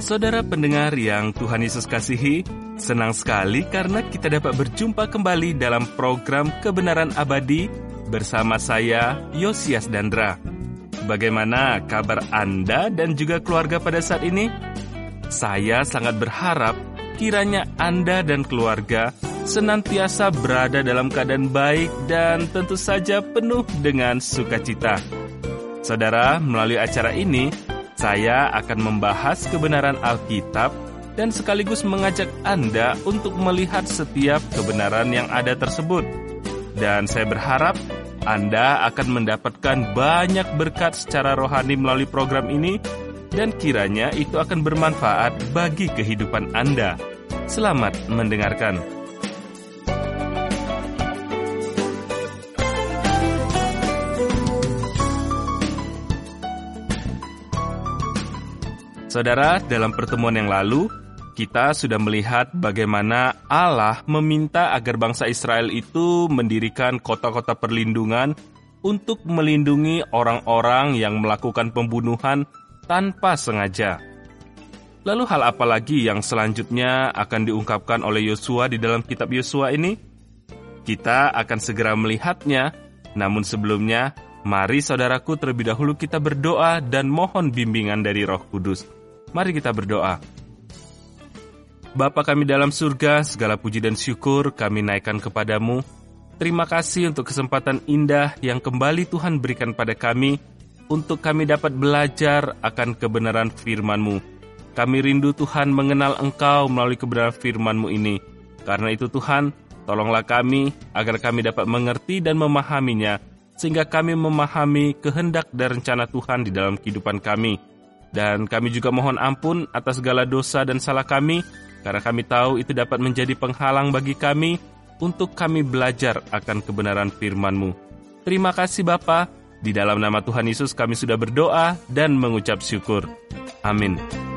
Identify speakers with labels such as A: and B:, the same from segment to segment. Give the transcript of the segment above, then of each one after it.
A: Saudara pendengar yang Tuhan Yesus kasihi, senang sekali karena kita dapat berjumpa kembali dalam program Kebenaran Abadi bersama saya, Yosias Dandra. Bagaimana kabar Anda dan juga keluarga pada saat ini? Saya sangat berharap kiranya Anda dan keluarga senantiasa berada dalam keadaan baik dan tentu saja penuh dengan sukacita. Saudara, melalui acara ini, saya akan membahas kebenaran Alkitab dan sekaligus mengajak Anda untuk melihat setiap kebenaran yang ada tersebut. Dan saya berharap Anda akan mendapatkan banyak berkat secara rohani melalui program ini, dan kiranya itu akan bermanfaat bagi kehidupan Anda. Selamat mendengarkan. Saudara, dalam pertemuan yang lalu, kita sudah melihat bagaimana Allah meminta agar bangsa Israel itu mendirikan kota-kota perlindungan untuk melindungi orang-orang yang melakukan pembunuhan tanpa sengaja. Lalu hal apa lagi yang selanjutnya akan diungkapkan oleh Yosua di dalam kitab Yosua ini? Kita akan segera melihatnya, namun sebelumnya, mari saudaraku terlebih dahulu kita berdoa dan mohon bimbingan dari Roh Kudus. Mari kita berdoa. Bapa kami dalam surga, segala puji dan syukur kami naikkan kepadamu. Terima kasih untuk kesempatan indah yang kembali Tuhan berikan pada kami, untuk kami dapat belajar akan kebenaran firman-Mu. Kami rindu Tuhan mengenal Engkau melalui kebenaran firman-Mu ini. Karena itu Tuhan, tolonglah kami agar kami dapat mengerti dan memahaminya, sehingga kami memahami kehendak dan rencana Tuhan di dalam kehidupan kami. Dan kami juga mohon ampun atas segala dosa dan salah kami, karena kami tahu itu dapat menjadi penghalang bagi kami untuk kami belajar akan kebenaran firman-Mu. Terima kasih Bapa, di dalam nama Tuhan Yesus kami sudah berdoa dan mengucap syukur. Amin.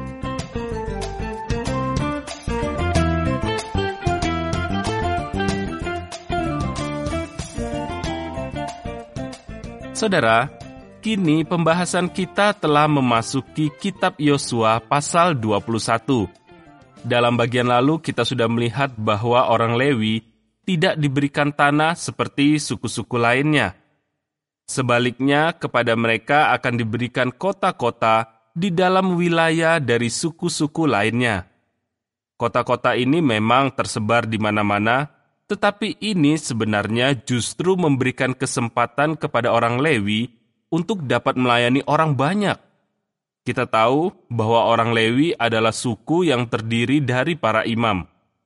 A: Saudara, kini pembahasan kita telah memasuki kitab Yosua pasal 21. Dalam bagian lalu kita sudah melihat bahwa orang Lewi tidak diberikan tanah seperti suku-suku lainnya. Sebaliknya kepada mereka akan diberikan kota-kota di dalam wilayah dari suku-suku lainnya. Kota-kota ini memang tersebar di mana-mana, tetapi ini sebenarnya justru memberikan kesempatan kepada orang Lewi untuk dapat melayani orang banyak. Kita tahu bahwa orang Lewi adalah suku yang terdiri dari para imam.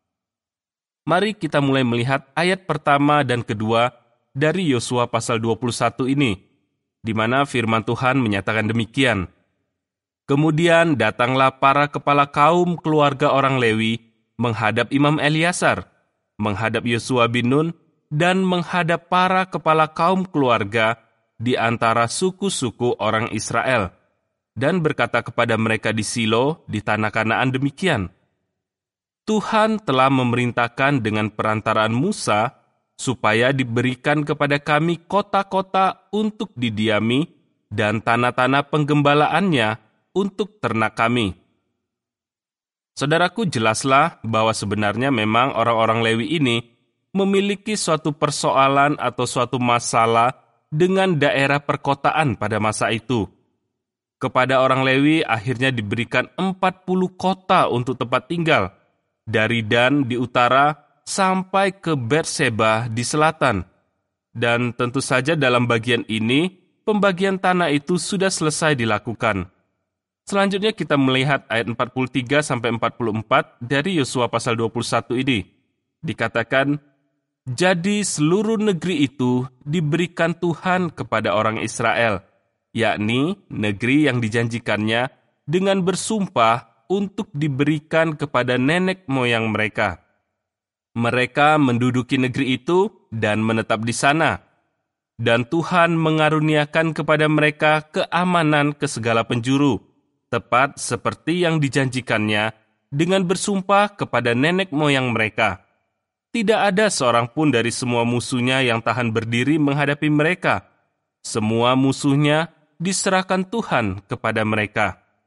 A: Mari kita mulai melihat ayat pertama dan kedua dari Yosua pasal 21 ini, di mana firman Tuhan menyatakan demikian. Kemudian datanglah para kepala kaum keluarga orang Lewi menghadap Imam Eliasar, menghadap Yosua bin Nun, dan menghadap para kepala kaum keluarga di antara suku-suku orang Israel, dan berkata kepada mereka di Silo di tanah Kanaan demikian, Tuhan telah memerintahkan dengan perantaraan Musa supaya diberikan kepada kami kota-kota untuk didiami dan tanah-tanah penggembalaannya untuk ternak kami. Saudaraku, jelaslah bahwa sebenarnya memang orang-orang Lewi ini memiliki suatu persoalan atau suatu masalah dengan daerah perkotaan pada masa itu. Kepada orang Lewi akhirnya diberikan 40 kota untuk tempat tinggal, dari Dan di utara sampai ke Berseba di selatan. Dan tentu saja dalam bagian ini, pembagian tanah itu sudah selesai dilakukan. Selanjutnya kita melihat ayat 43-44 dari Yosua pasal 21 ini. Dikatakan, jadi seluruh negeri itu diberikan Tuhan kepada orang Israel, yakni negeri yang dijanjikannya dengan bersumpah untuk diberikan kepada nenek moyang mereka. Mereka menduduki negeri itu dan menetap di sana. Dan Tuhan mengaruniakan kepada mereka keamanan ke segala penjuru, tepat seperti yang dijanjikannya dengan bersumpah kepada nenek moyang mereka. Tidak ada seorang pun dari semua musuhnya yang tahan berdiri menghadapi mereka. Semua musuhnya diserahkan Tuhan kepada mereka.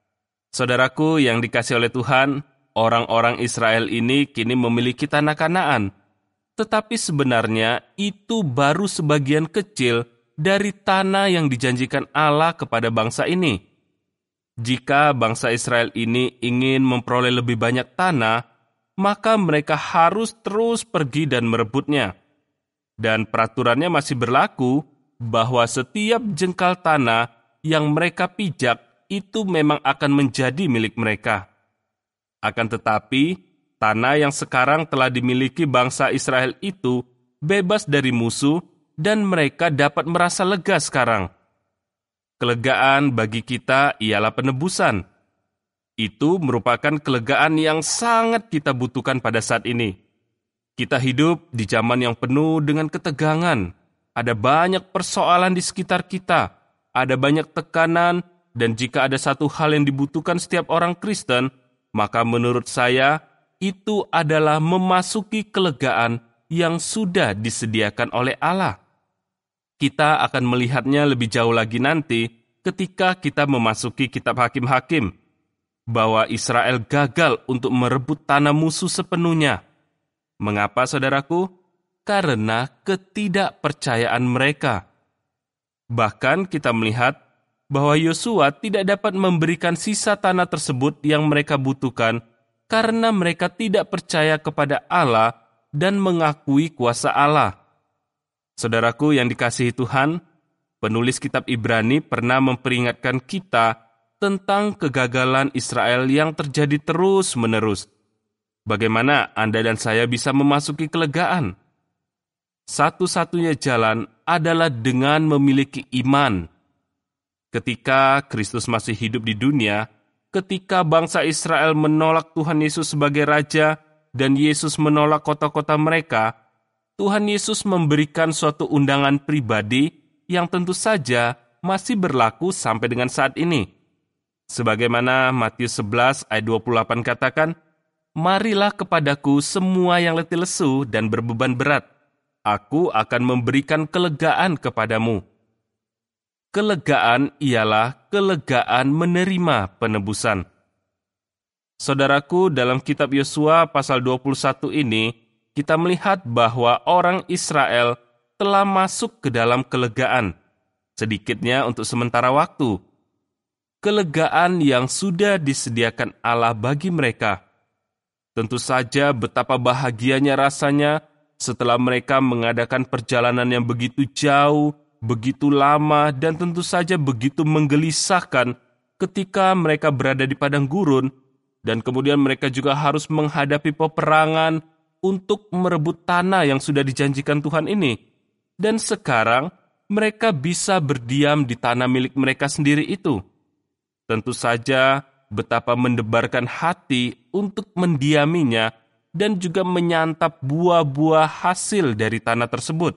A: Saudaraku yang dikasihi oleh Tuhan, orang-orang Israel ini kini memiliki tanah Kanaan. Tetapi sebenarnya itu baru sebagian kecil dari tanah yang dijanjikan Allah kepada bangsa ini. Jika bangsa Israel ini ingin memperoleh lebih banyak tanah, maka mereka harus terus pergi dan merebutnya. Dan peraturannya masih berlaku bahwa setiap jengkal tanah yang mereka pijak itu memang akan menjadi milik mereka. Akan tetapi, tanah yang sekarang telah dimiliki bangsa Israel itu bebas dari musuh dan mereka dapat merasa lega sekarang. Kelegaan bagi kita ialah penebusan. Itu merupakan kelegaan yang sangat kita butuhkan pada saat ini. Kita hidup di zaman yang penuh dengan ketegangan. Ada banyak persoalan di sekitar kita. Ada banyak tekanan, dan jika ada satu hal yang dibutuhkan setiap orang Kristen, maka menurut saya, itu adalah memasuki kelegaan yang sudah disediakan oleh Allah. Kita akan melihatnya lebih jauh lagi nanti ketika kita memasuki kitab Hakim-Hakim, bahwa Israel gagal untuk merebut tanah musuh sepenuhnya. Mengapa, saudaraku? Karena ketidakpercayaan mereka. Bahkan kita melihat bahwa Yosua tidak dapat memberikan sisa tanah tersebut yang mereka butuhkan karena mereka tidak percaya kepada Allah dan mengakui kuasa Allah. Saudaraku yang dikasihi Tuhan, penulis kitab Ibrani pernah memperingatkan kita tentang kegagalan Israel yang terjadi terus-menerus. Bagaimana Anda dan saya bisa memasuki kelegaan? Satu-satunya jalan adalah dengan memiliki iman. Ketika Kristus masih hidup di dunia, ketika bangsa Israel menolak Tuhan Yesus sebagai Raja dan Yesus menolak kota-kota mereka, Tuhan Yesus memberikan suatu undangan pribadi yang tentu saja masih berlaku sampai dengan saat ini. Sebagaimana Matius 11 ayat 28 katakan, "Marilah kepadaku semua yang letih lesu dan berbeban berat, aku akan memberikan kelegaan kepadamu." Kelegaan ialah kelegaan menerima penebusan. Saudaraku, dalam kitab Yosua pasal 21 ini, kita melihat bahwa orang Israel telah masuk ke dalam kelegaan, sedikitnya untuk sementara waktu. Kelegaan yang sudah disediakan Allah bagi mereka. Tentu saja betapa bahagianya rasanya setelah mereka mengadakan perjalanan yang begitu jauh, begitu lama, dan tentu saja begitu menggelisahkan ketika mereka berada di padang gurun, dan kemudian mereka juga harus menghadapi peperangan untuk merebut tanah yang sudah dijanjikan Tuhan ini. Dan sekarang mereka bisa berdiam di tanah milik mereka sendiri itu. Tentu saja betapa mendebarkan hati untuk mendiaminya dan juga menyantap buah-buah hasil dari tanah tersebut.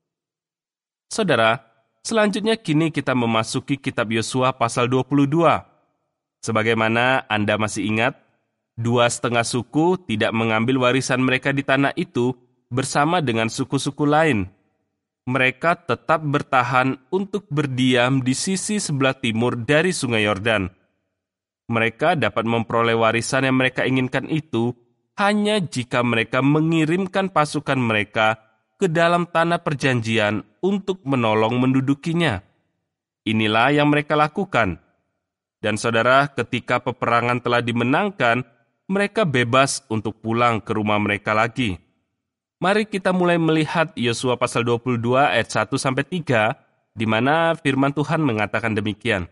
A: Saudara, selanjutnya kini kita memasuki kitab Yosua pasal 22. Sebagaimana Anda masih ingat, 2,5 suku tidak mengambil warisan mereka di tanah itu bersama dengan suku-suku lain. Mereka tetap bertahan untuk berdiam di sisi sebelah timur dari Sungai Yordan. Mereka dapat memperoleh warisan yang mereka inginkan itu hanya jika mereka mengirimkan pasukan mereka ke dalam tanah perjanjian untuk menolong mendudukinya. Inilah yang mereka lakukan. Dan saudara, ketika peperangan telah dimenangkan, mereka bebas untuk pulang ke rumah mereka lagi. Mari kita mulai melihat Yosua pasal 22 ayat 1-3, di mana firman Tuhan mengatakan demikian.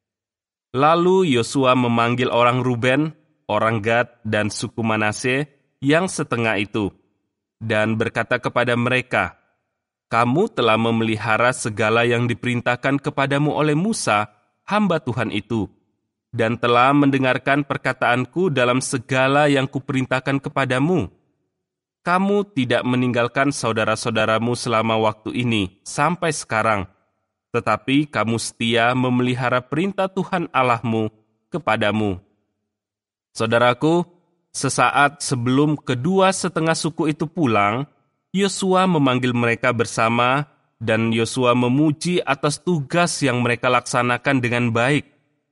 A: Lalu Yosua memanggil orang Ruben, orang Gad, dan suku Manase yang setengah itu, dan berkata kepada mereka, "Kamu telah memelihara segala yang diperintahkan kepadamu oleh Musa, hamba Tuhan itu, dan telah mendengarkan perkataanku dalam segala yang kuperintahkan kepadamu. Kamu tidak meninggalkan saudara-saudaramu selama waktu ini, sampai sekarang, tetapi kamu setia memelihara perintah Tuhan Allahmu kepadamu." Saudaraku, sesaat sebelum kedua setengah suku itu pulang, Yosua memanggil mereka bersama, dan Yosua memuji atas tugas yang mereka laksanakan dengan baik.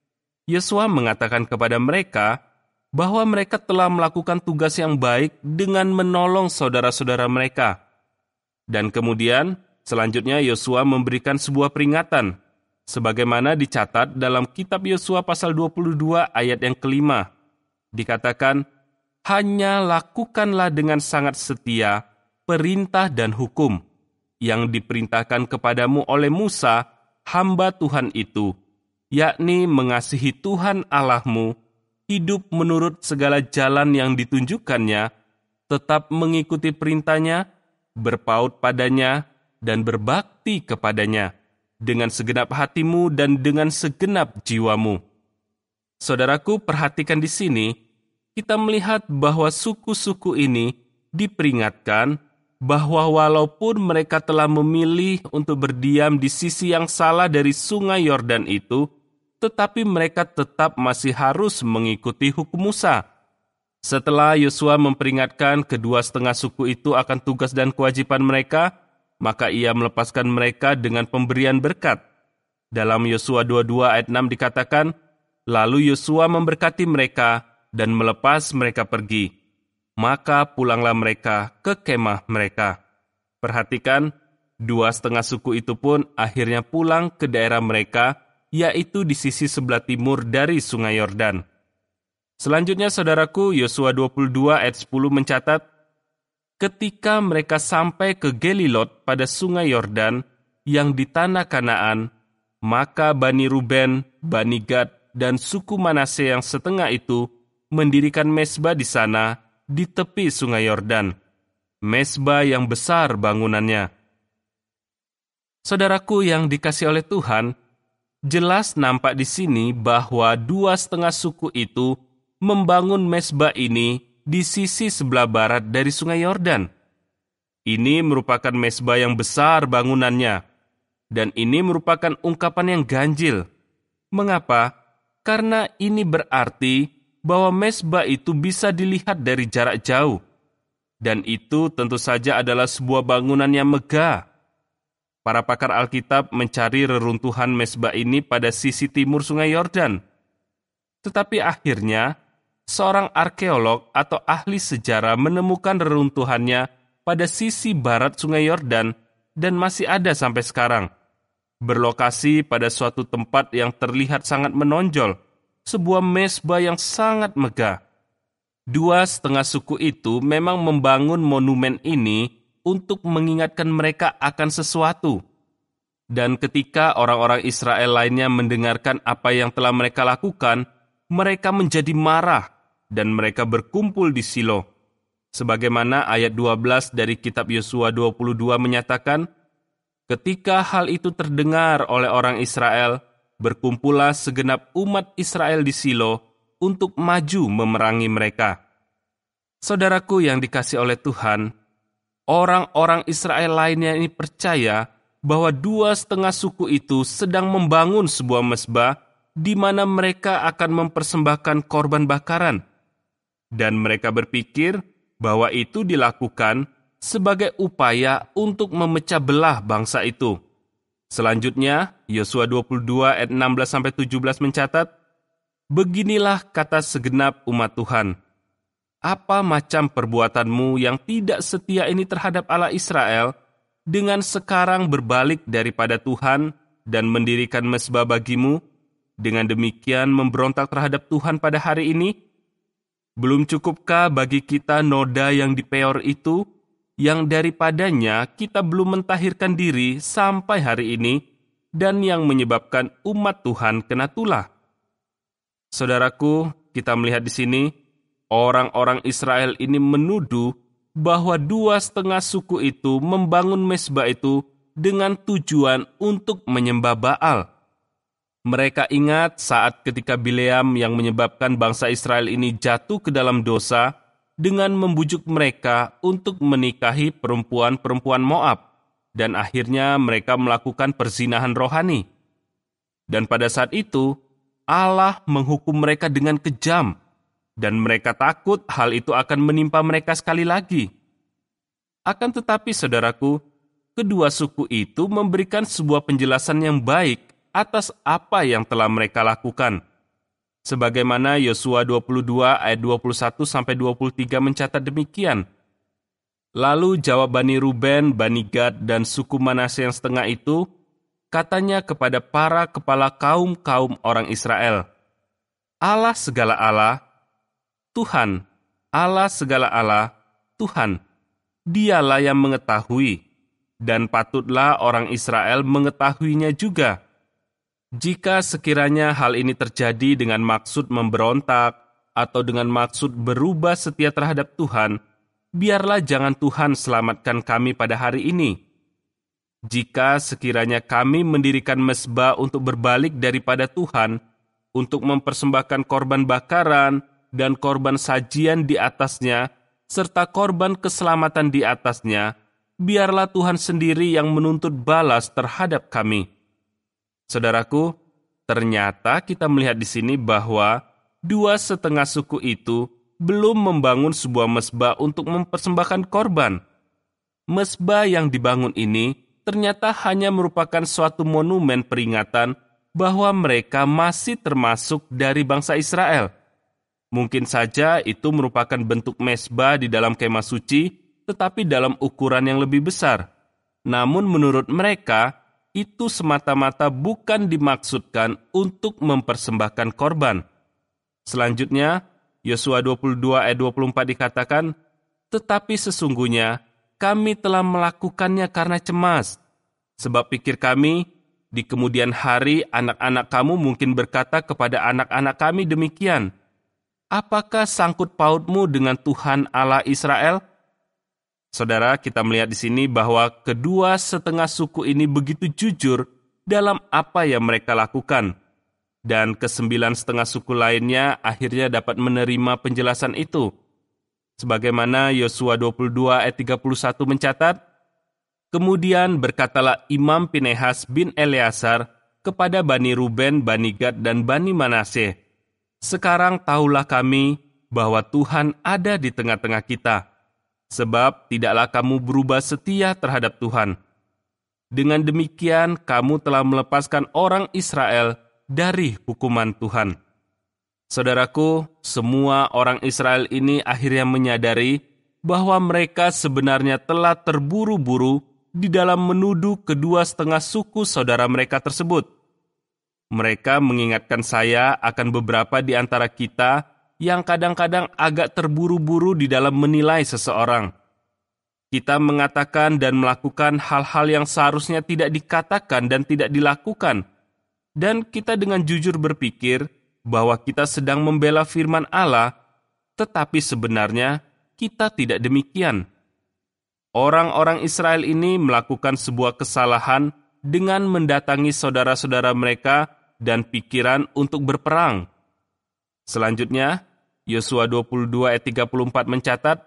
A: Yosua mengatakan kepada mereka bahwa mereka telah melakukan tugas yang baik dengan menolong saudara-saudara mereka. Dan kemudian, selanjutnya Yosua memberikan sebuah peringatan, sebagaimana dicatat dalam kitab Yosua pasal 22 ayat yang kelima. Dikatakan, hanya lakukanlah dengan sangat setia perintah dan hukum yang diperintahkan kepadamu oleh Musa, hamba Tuhan itu, yakni mengasihi Tuhan Allahmu, hidup menurut segala jalan yang ditunjukkannya, tetap mengikuti perintahnya, berpaut padanya, dan berbakti kepadanya, dengan segenap hatimu dan dengan segenap jiwamu. Saudaraku, perhatikan di sini, kita melihat bahwa suku-suku ini diperingatkan bahwa walaupun mereka telah memilih untuk berdiam di sisi yang salah dari sungai Yordan itu, tetapi mereka tetap masih harus mengikuti hukum Musa. Setelah Yosua memperingatkan kedua setengah suku itu akan tugas dan kewajiban mereka, maka ia melepaskan mereka dengan pemberian berkat. Dalam Yosua 22 ayat 6 dikatakan, lalu Yosua memberkati mereka dan melepas mereka pergi. Maka pulanglah mereka ke kemah mereka. Perhatikan, dua setengah suku itu pun akhirnya pulang ke daerah mereka, yaitu di sisi sebelah timur dari sungai Yordan. Selanjutnya, saudaraku, Yosua 22 ayat 10 mencatat, ketika mereka sampai ke Gelilot pada sungai Yordan yang di tanah Kanaan, maka Bani Ruben, Bani Gad, dan suku Manase yang setengah itu mendirikan mezbah di sana, di tepi sungai Yordan, mezbah yang besar bangunannya. Saudaraku yang dikasihi oleh Tuhan, jelas nampak di sini bahwa dua setengah suku itu membangun mezbah ini di sisi sebelah barat dari sungai Yordan. Ini merupakan mezbah yang besar bangunannya, dan ini merupakan ungkapan yang ganjil. Mengapa? Karena ini berarti bahwa mezbah itu bisa dilihat dari jarak jauh. Dan itu tentu saja adalah sebuah bangunan yang megah. Para pakar Alkitab mencari reruntuhan mezbah ini pada sisi timur sungai Yordan. Tetapi akhirnya, seorang arkeolog atau ahli sejarah menemukan reruntuhannya pada sisi barat sungai Yordan dan masih ada sampai sekarang. Berlokasi pada suatu tempat yang terlihat sangat menonjol, sebuah mezbah yang sangat megah. Dua setengah suku itu memang membangun monumen ini untuk mengingatkan mereka akan sesuatu. Dan ketika orang-orang Israel lainnya mendengarkan apa yang telah mereka lakukan, mereka menjadi marah dan mereka berkumpul di Silo. Sebagaimana ayat 12 dari kitab Yosua 22 menyatakan, ketika hal itu terdengar oleh orang Israel, berkumpullah segenap umat Israel di Silo untuk maju memerangi mereka. Saudaraku yang dikasihi oleh Tuhan, orang-orang Israel lainnya ini percaya bahwa dua setengah suku itu sedang membangun sebuah mezbah di mana mereka akan mempersembahkan korban bakaran. Dan mereka berpikir bahwa itu dilakukan sebagai upaya untuk memecah belah bangsa itu. Selanjutnya, Yosua 22 ayat 16-17 mencatat, beginilah kata segenap umat Tuhan, apa macam perbuatanmu yang tidak setia ini terhadap Allah Israel, dengan sekarang berbalik daripada Tuhan dan mendirikan mezbah bagimu, dengan demikian memberontak terhadap Tuhan pada hari ini? Belum cukupkah bagi kita noda yang di Peor itu, yang daripadanya kita belum mentahirkan diri sampai hari ini, dan yang menyebabkan umat Tuhan kena tulah? Saudaraku, kita melihat di sini, orang-orang Israel ini menuduh bahwa dua setengah suku itu membangun mezbah itu dengan tujuan untuk menyembah Baal. Mereka ingat saat ketika Bileam yang menyebabkan bangsa Israel ini jatuh ke dalam dosa dengan membujuk mereka untuk menikahi perempuan-perempuan Moab, dan akhirnya mereka melakukan perzinahan rohani. Dan pada saat itu, Allah menghukum mereka dengan kejam, dan mereka takut hal itu akan menimpa mereka sekali lagi. Akan tetapi, saudaraku, kedua suku itu memberikan sebuah penjelasan yang baik atas apa yang telah mereka lakukan. Sebagaimana Yosua 22 ayat 21-23 mencatat demikian. Lalu jawab Bani Ruben, Bani Gad, dan suku Manasye yang setengah itu, katanya kepada para kepala kaum-kaum orang Israel, Allah segala Allah, Tuhan, Allah segala Allah, Tuhan, Dialah yang mengetahui, dan patutlah orang Israel mengetahuinya juga. Jika sekiranya hal ini terjadi dengan maksud memberontak atau dengan maksud berubah setia terhadap Tuhan, biarlah jangan Tuhan selamatkan kami pada hari ini. Jika sekiranya kami mendirikan mezbah untuk berbalik daripada Tuhan, untuk mempersembahkan korban bakaran dan korban sajian di atasnya, serta korban keselamatan di atasnya, biarlah Tuhan sendiri yang menuntut balas terhadap kami. Saudaraku, ternyata kita melihat di sini bahwa 2,5 suku itu belum membangun sebuah mezbah untuk mempersembahkan korban. Mezbah yang dibangun ini ternyata hanya merupakan suatu monumen peringatan bahwa mereka masih termasuk dari bangsa Israel. Mungkin saja itu merupakan bentuk mezbah di dalam kemah suci, tetapi dalam ukuran yang lebih besar. Namun menurut mereka, itu semata-mata bukan dimaksudkan untuk mempersembahkan korban. Selanjutnya, Yosua 22 ayat 24 dikatakan, tetapi sesungguhnya kami telah melakukannya karena cemas. Sebab pikir kami, di kemudian hari anak-anak kamu mungkin berkata kepada anak-anak kami demikian, apakah sangkut pautmu dengan Tuhan Allah Israel? Saudara, kita melihat di sini bahwa 2,5 suku ini begitu jujur dalam apa yang mereka lakukan. Dan 9,5 suku lainnya akhirnya dapat menerima penjelasan itu. Sebagaimana Yosua 22 ayat 31 mencatat, kemudian berkatalah Imam Pinehas bin Eleazar kepada Bani Ruben, Bani Gad, dan Bani Manasye, sekarang tahulah kami bahwa Tuhan ada di tengah-tengah kita, sebab tidaklah kamu berubah setia terhadap Tuhan. Dengan demikian, kamu telah melepaskan orang Israel dari hukuman Tuhan. Saudaraku, semua orang Israel ini akhirnya menyadari bahwa mereka sebenarnya telah terburu-buru di dalam menuduh 2,5 suku saudara mereka tersebut. Mereka mengingatkan saya akan beberapa di antara kita yang kadang-kadang agak terburu-buru di dalam menilai seseorang. Kita mengatakan dan melakukan hal-hal yang seharusnya tidak dikatakan dan tidak dilakukan. Dan kita dengan jujur berpikir bahwa kita sedang membela firman Allah, tetapi sebenarnya kita tidak demikian. Orang-orang Israel ini melakukan sebuah kesalahan dengan mendatangi saudara-saudara mereka dan pikiran untuk berperang. Selanjutnya, Yosua 22 ayat 34 mencatat,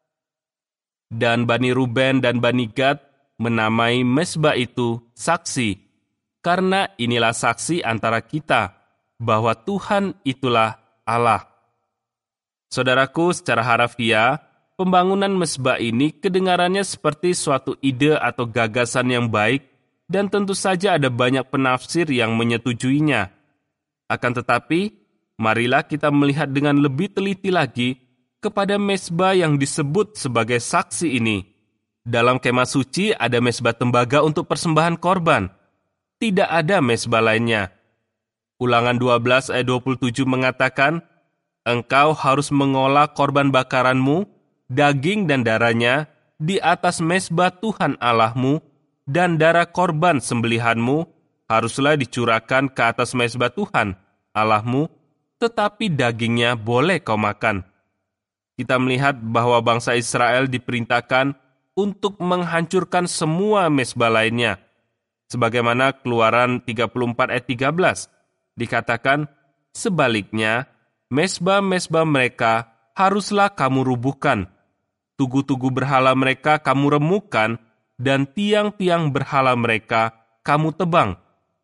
A: dan Bani Ruben dan Bani Gad menamai mezbah itu saksi, karena inilah saksi antara kita, bahwa Tuhan itulah Allah. Saudaraku, secara harafiah, pembangunan mezbah ini kedengarannya seperti suatu ide atau gagasan yang baik, dan tentu saja ada banyak penafsir yang menyetujuinya. Akan tetapi, marilah kita melihat dengan lebih teliti lagi kepada mezbah yang disebut sebagai saksi ini. Dalam kemah suci ada mezbah tembaga untuk persembahan korban. Tidak ada mezbah lainnya. Ulangan 12 ayat 27 mengatakan, engkau harus mengolah korban bakaranmu, daging dan darahnya, di atas mezbah Tuhan Allahmu, dan darah korban sembelihanmu haruslah dicurahkan ke atas mezbah Tuhan Allahmu, tetapi dagingnya boleh kau makan. Kita melihat bahwa bangsa Israel diperintahkan untuk menghancurkan semua mezbah lainnya. Sebagaimana Keluaran 34 ayat 13, dikatakan, sebaliknya, mezbah-mezbah mereka haruslah kamu rubuhkan. Tugu-tugu berhala mereka kamu remukkan, dan tiang-tiang berhala mereka kamu tebang.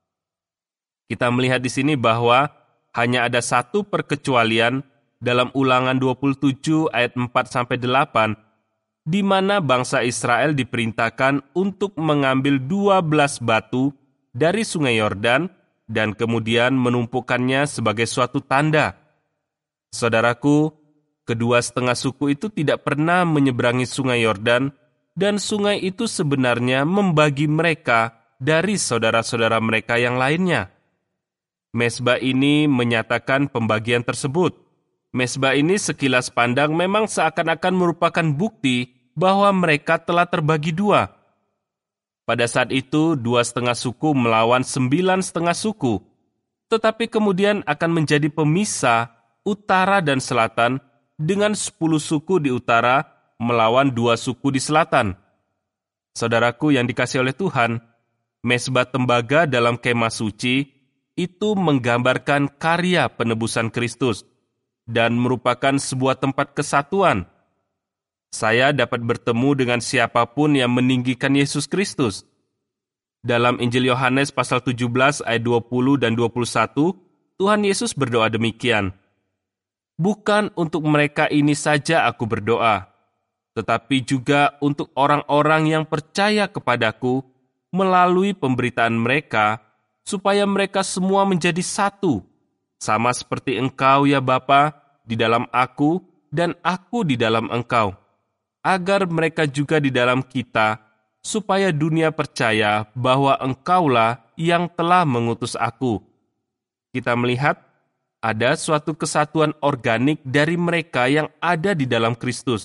A: Kita melihat di sini bahwa hanya ada satu perkecualian dalam Ulangan 27 ayat 4-8, di mana bangsa Israel diperintahkan untuk mengambil 12 batu dari sungai Yordan dan kemudian menumpukannya sebagai suatu tanda. Saudaraku, kedua setengah suku itu tidak pernah menyeberangi sungai Yordan, dan sungai itu sebenarnya membagi mereka dari saudara-saudara mereka yang lainnya. Mezbah ini menyatakan pembagian tersebut. Mezbah ini sekilas pandang memang seakan-akan merupakan bukti bahwa mereka telah terbagi dua. Pada saat itu, 2,5 suku melawan 9,5 suku, tetapi kemudian akan menjadi pemisah utara dan selatan dengan 10 suku di utara melawan 2 suku di selatan. Saudaraku yang dikasihi oleh Tuhan, mezbah tembaga dalam kemah suci itu menggambarkan karya penebusan Kristus dan merupakan sebuah tempat kesatuan. Saya dapat bertemu dengan siapapun yang meninggikan Yesus Kristus. Dalam Injil Yohanes pasal 17 ayat 20 dan 21, Tuhan Yesus berdoa demikian, "Bukan untuk mereka ini saja aku berdoa, tetapi juga untuk orang-orang yang percaya kepadaku melalui pemberitaan mereka, supaya mereka semua menjadi satu, sama seperti Engkau ya Bapa, di dalam aku, dan aku di dalam Engkau, agar mereka juga di dalam kita, supaya dunia percaya bahwa Engkaulah yang telah mengutus aku." Kita melihat ada suatu kesatuan organik dari mereka yang ada di dalam Kristus.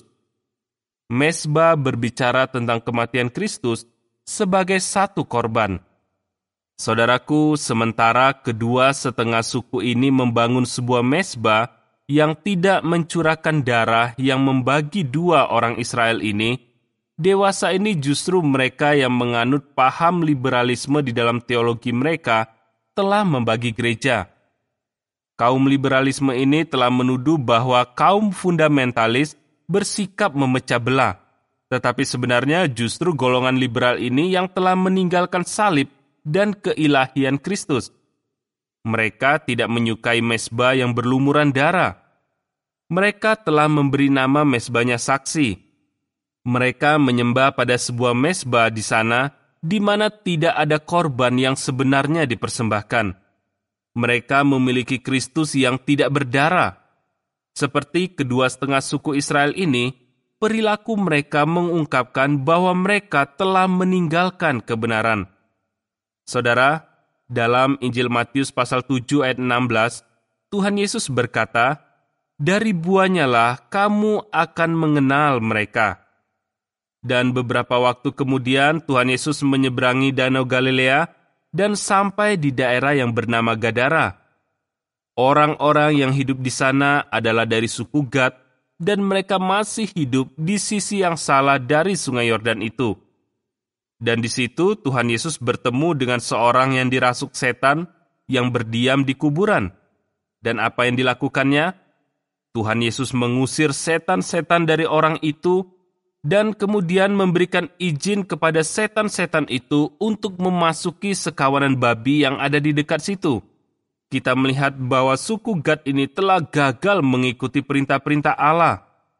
A: Mezbah berbicara tentang kematian Kristus sebagai satu korban. Saudaraku, sementara kedua setengah suku ini membangun sebuah mezbah yang tidak mencurahkan darah yang membagi dua orang Israel ini, dewasa ini justru mereka yang menganut paham liberalisme di dalam teologi mereka telah membagi gereja. Kaum liberalisme ini telah menuduh bahwa kaum fundamentalis bersikap memecah belah, tetapi sebenarnya justru golongan liberal ini yang telah meninggalkan salib dan keilahian Kristus. Mereka tidak menyukai mezbah yang berlumuran darah. Mereka telah memberi nama mezbahnya saksi. Mereka menyembah pada sebuah mezbah di sana, di mana tidak ada korban yang sebenarnya dipersembahkan. Mereka memiliki Kristus yang tidak berdarah. Seperti kedua setengah suku Israel ini, perilaku mereka mengungkapkan bahwa mereka telah meninggalkan kebenaran. Saudara, dalam Injil Matius pasal 7 ayat 16, Tuhan Yesus berkata, "Dari buahnya lah kamu akan mengenal mereka." Dan beberapa waktu kemudian Tuhan Yesus menyeberangi Danau Galilea dan sampai di daerah yang bernama Gadara. Orang-orang yang hidup di sana adalah dari suku Gad, dan mereka masih hidup di sisi yang salah dari sungai Yordan itu. Dan di situ Tuhan Yesus bertemu dengan seorang yang dirasuk setan yang berdiam di kuburan. Dan apa yang dilakukannya? Tuhan Yesus mengusir setan-setan dari orang itu dan kemudian memberikan izin kepada setan-setan itu untuk memasuki sekawanan babi yang ada di dekat situ. Kita melihat bahwa suku Gad ini telah gagal mengikuti perintah-perintah Allah.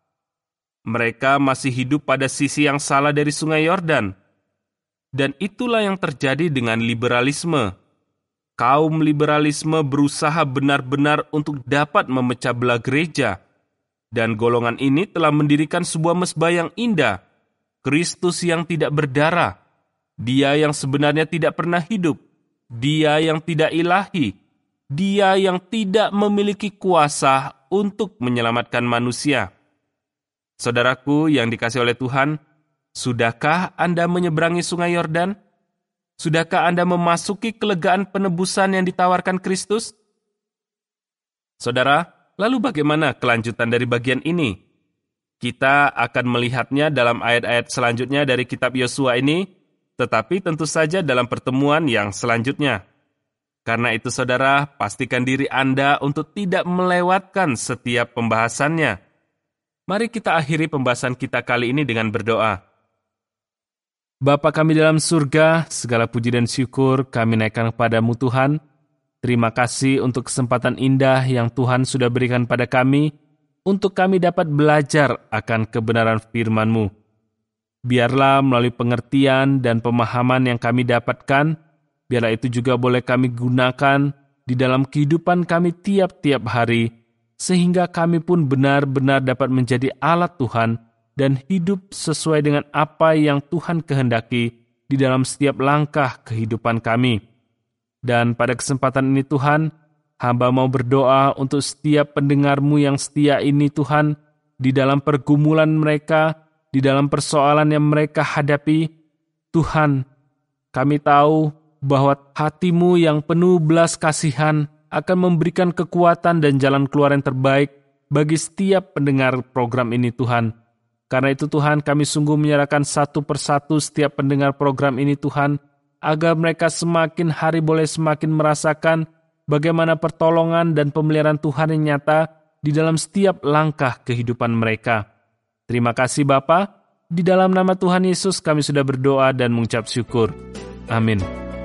A: Mereka masih hidup pada sisi yang salah dari sungai Yordan. Dan itulah yang terjadi dengan liberalisme. Kaum liberalisme berusaha benar-benar untuk dapat memecah belah gereja. Dan golongan ini telah mendirikan sebuah mezbah yang indah. Kristus yang tidak berdarah. Dia yang sebenarnya tidak pernah hidup. Dia yang tidak ilahi. Dia yang tidak memiliki kuasa untuk menyelamatkan manusia. Saudaraku yang dikasihi oleh Tuhan, sudahkah Anda menyeberangi sungai Yordan? Sudahkah Anda memasuki kelegaan penebusan yang ditawarkan Kristus? Saudara, lalu bagaimana kelanjutan dari bagian ini? Kita akan melihatnya dalam ayat-ayat selanjutnya dari kitab Yosua ini, tetapi tentu saja dalam pertemuan yang selanjutnya. Karena itu saudara, pastikan diri Anda untuk tidak melewatkan setiap pembahasannya. Mari kita akhiri pembahasan kita kali ini dengan berdoa. Bapa kami dalam surga, segala puji dan syukur kami naikkan kepadamu Tuhan. Terima kasih untuk kesempatan indah yang Tuhan sudah berikan pada kami, untuk kami dapat belajar akan kebenaran firman-Mu. Biarlah melalui pengertian dan pemahaman yang kami dapatkan, biarlah itu juga boleh kami gunakan di dalam kehidupan kami tiap-tiap hari, sehingga kami pun benar-benar dapat menjadi alat Tuhan dan hidup sesuai dengan apa yang Tuhan kehendaki di dalam setiap langkah kehidupan kami. Dan pada kesempatan ini Tuhan, hamba mau berdoa untuk setiap pendengar-Mu yang setia ini Tuhan, di dalam pergumulan mereka, di dalam persoalan yang mereka hadapi. Tuhan, kami tahu bahwa hati-Mu yang penuh belas kasihan akan memberikan kekuatan dan jalan keluar yang terbaik bagi setiap pendengar program ini Tuhan. Karena itu Tuhan, kami sungguh menyerahkan satu persatu setiap pendengar program ini Tuhan, agar mereka semakin hari boleh semakin merasakan bagaimana pertolongan dan pemeliharaan Tuhan yang nyata di dalam setiap langkah kehidupan mereka. Terima kasih Bapa, di dalam nama Tuhan Yesus kami sudah berdoa dan mengucap syukur. Amin.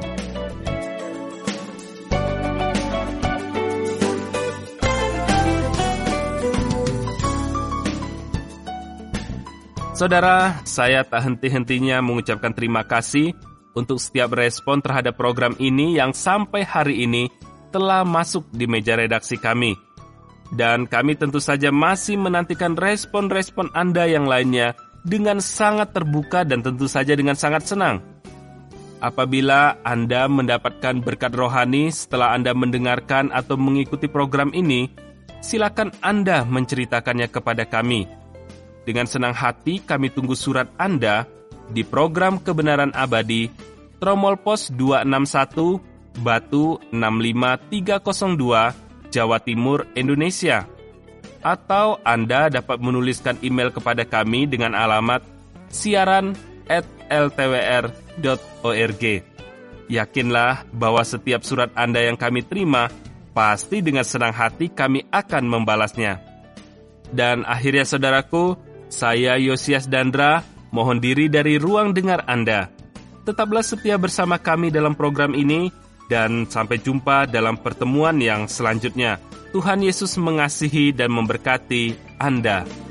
A: Saudara, saya tak henti-hentinya mengucapkan terima kasih untuk setiap respon terhadap program ini yang sampai hari ini telah masuk di meja redaksi kami. Dan kami tentu saja masih menantikan respon-respon Anda yang lainnya dengan sangat terbuka dan tentu saja dengan sangat senang. Apabila Anda mendapatkan berkat rohani setelah Anda mendengarkan atau mengikuti program ini, silakan Anda menceritakannya kepada kami. Dengan senang hati kami tunggu surat Anda di program Kebenaran Abadi, Tromol Pos 261, Batu 65302, Jawa Timur, Indonesia. Atau Anda dapat menuliskan email kepada kami dengan alamat siaran@ltwr.org. Yakinlah bahwa setiap surat Anda yang kami terima, pasti dengan senang hati kami akan membalasnya. Dan akhirnya saudaraku, saya Yosias Dandra, mohon diri dari ruang dengar Anda. Tetaplah setia bersama kami dalam program ini, dan sampai jumpa dalam pertemuan yang selanjutnya. Tuhan Yesus mengasihi dan memberkati Anda.